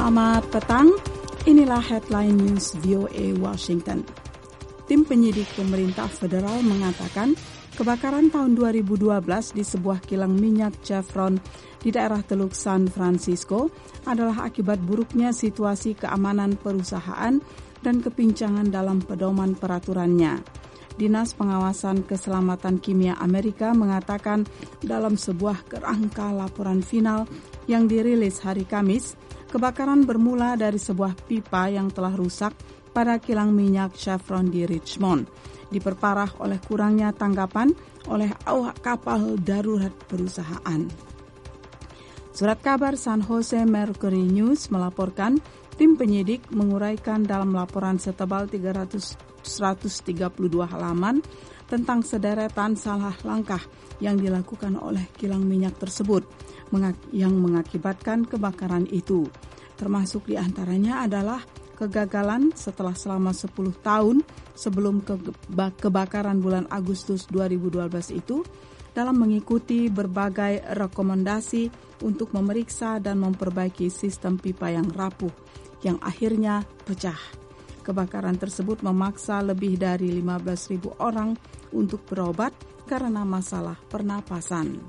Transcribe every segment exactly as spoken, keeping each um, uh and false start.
Selamat petang, inilah headline news V O A Washington. Tim penyidik pemerintah federal mengatakan kebakaran tahun dua ribu dua belas di sebuah kilang minyak Chevron di daerah Teluk San Francisco adalah akibat buruknya situasi keamanan perusahaan dan kepincangan dalam pedoman peraturannya. Dinas Pengawasan Keselamatan Kimia Amerika mengatakan dalam sebuah kerangka laporan final yang dirilis hari Kamis, kebakaran bermula dari sebuah pipa yang telah rusak pada kilang minyak Chevron di Richmond, diperparah oleh kurangnya tanggapan oleh awak kapal darurat perusahaan. Surat kabar San Jose Mercury News melaporkan tim penyidik menguraikan dalam laporan setebal seratus tiga puluh dua halaman tentang sederetan salah langkah yang dilakukan oleh kilang minyak tersebut yang mengakibatkan kebakaran itu. Termasuk diantaranya adalah kegagalan setelah selama sepuluh tahun sebelum kebakaran bulan Agustus dua ribu dua belas itu dalam mengikuti berbagai rekomendasi untuk memeriksa dan memperbaiki sistem pipa yang rapuh yang akhirnya pecah. Kebakaran tersebut memaksa lebih dari lima belas ribu orang untuk berobat karena masalah pernapasan.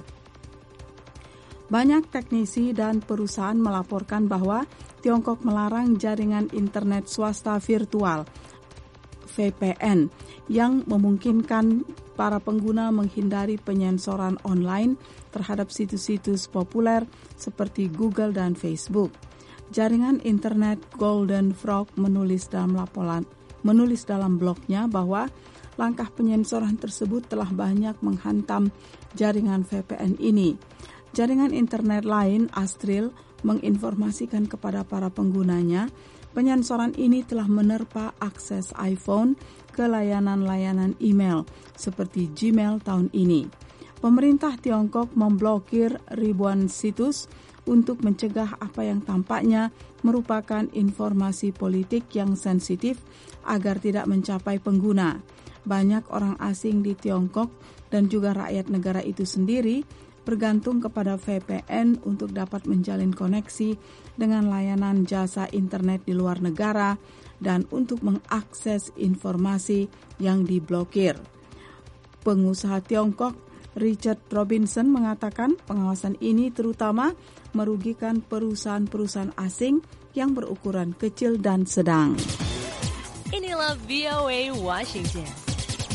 Banyak teknisi dan perusahaan melaporkan bahwa Tiongkok melarang jaringan internet swasta virtual V P N yang memungkinkan para pengguna menghindari penyensoran online terhadap situs-situs populer seperti Google dan Facebook. Jaringan internet Golden Frog menulis dalam laporan menulis dalam blognya bahwa langkah penyensoran tersebut telah banyak menghantam jaringan V P N ini. Jaringan internet lain, Astril, menginformasikan kepada para penggunanya, penyensoran ini telah menerpa akses iPhone ke layanan-layanan email seperti Gmail tahun ini. Pemerintah Tiongkok memblokir ribuan situs untuk mencegah apa yang tampaknya merupakan informasi politik yang sensitif agar tidak mencapai pengguna. Banyak orang asing di Tiongkok dan juga rakyat negara itu sendiri bergantung kepada V P N untuk dapat menjalin koneksi dengan layanan jasa internet di luar negara dan untuk mengakses informasi yang diblokir. Pengusaha Tiongkok Richard Robinson mengatakan pengawasan ini terutama merugikan perusahaan-perusahaan asing yang berukuran kecil dan sedang. Inilah V O A Washington.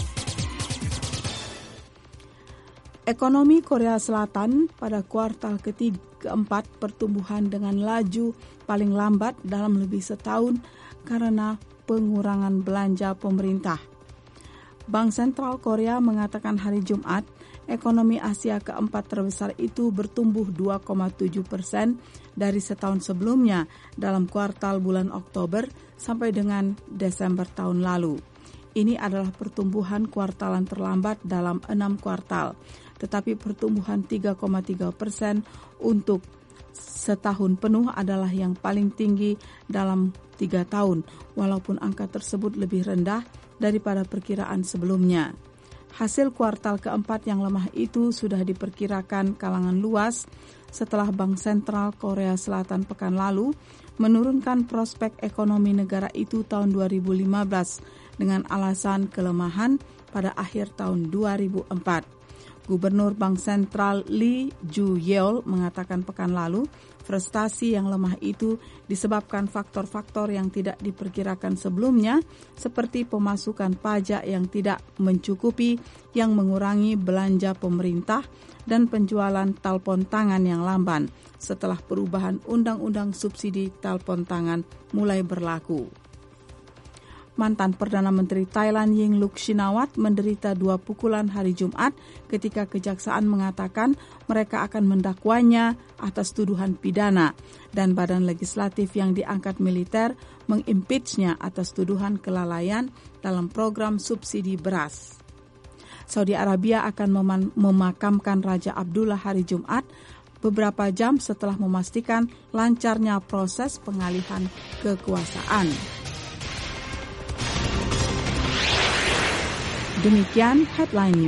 Ekonomi Korea Selatan pada kuartal ketiga keempat pertumbuhan dengan laju paling lambat dalam lebih setahun karena pengurangan belanja pemerintah. Bank Sentral Korea mengatakan hari Jumat, ekonomi Asia keempat terbesar itu bertumbuh dua koma tujuh persen dari setahun sebelumnya dalam kuartal bulan Oktober sampai dengan Desember tahun lalu. Ini adalah pertumbuhan kuartalan terlambat dalam enam kuartal, tetapi pertumbuhan tiga koma tiga persen untuk setahun penuh adalah yang paling tinggi dalam tiga tahun, walaupun angka tersebut lebih rendah daripada perkiraan sebelumnya. Hasil kuartal keempat yang lemah itu sudah diperkirakan kalangan luas setelah Bank Sentral Korea Selatan pekan lalu menurunkan prospek ekonomi negara itu tahun dua ribu lima belas dengan alasan kelemahan pada akhir tahun dua ribu empat. Gubernur Bank Sentral Lee Ju-yeol mengatakan pekan lalu, frustasi yang lemah itu disebabkan faktor-faktor yang tidak diperkirakan sebelumnya, seperti pemasukan pajak yang tidak mencukupi, yang mengurangi belanja pemerintah, dan penjualan telepon tangan yang lamban setelah perubahan undang-undang subsidi telepon tangan mulai berlaku. Mantan Perdana Menteri Thailand Yingluck Shinawatra menderita dua pukulan hari Jumat ketika kejaksaan mengatakan mereka akan mendakwanya atas tuduhan pidana dan badan legislatif yang diangkat militer mengimpeachnya atas tuduhan kelalaian dalam program subsidi beras. Saudi Arabia akan mem- memakamkan Raja Abdullah hari Jumat beberapa jam setelah memastikan lancarnya proses pengalihan kekuasaan. Demikian headline